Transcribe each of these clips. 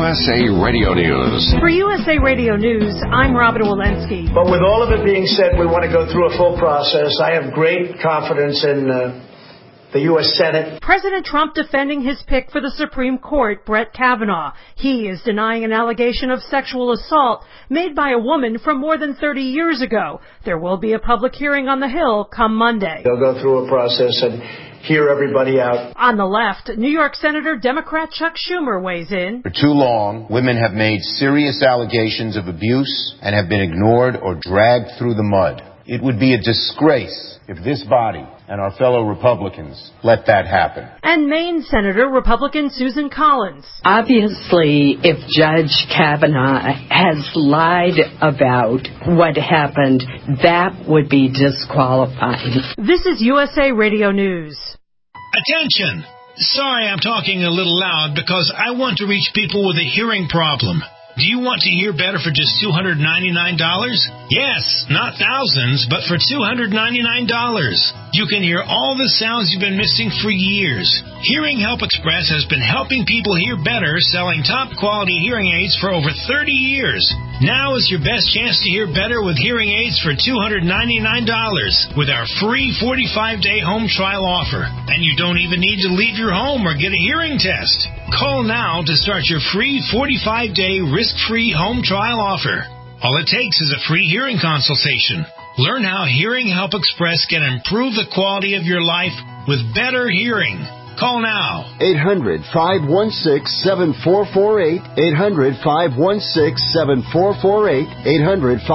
USA Radio News. For USA Radio News, I'm Robin Walensky. But with all of it being said, we want to go through a full process. I have great confidence in the U.S. Senate. President Trump defending his pick for the Supreme Court, Brett Kavanaugh. He is denying an allegation of sexual assault made by a woman from more than 30 years ago. There will be a public hearing on the Hill come Monday. They'll go through a process and hear everybody out. On the left, New York Senator Democrat Chuck Schumer weighs in. For too long, women have made serious allegations of abuse and have been ignored or dragged through the mud. It would be a disgrace if this body and our fellow Republicans let that happen. And Maine Senator Republican Susan Collins. Obviously, if Judge Kavanaugh has lied about what happened, that would be disqualifying. This is USA Radio News. Attention! Sorry I'm talking a little loud because I want to reach people with a hearing problem. Do you want to hear better for just $299? Yes, not thousands, but for $299. You can hear all the sounds you've been missing for years. Hearing Help Express has been helping people hear better, selling top-quality hearing aids for over 30 years. Now is your best chance to hear better with hearing aids for $299 with our free 45-day home trial offer. And you don't even need to leave your home or get a hearing test. Call now to start your free 45-day risk-free home trial offer. All it takes is a free hearing consultation. Learn how Hearing Help Express can improve the quality of your life with better hearing. Call now. 800-516-7448. 800-516-7448.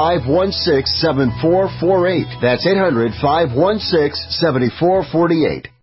800-516-7448. That's 800-516-7448.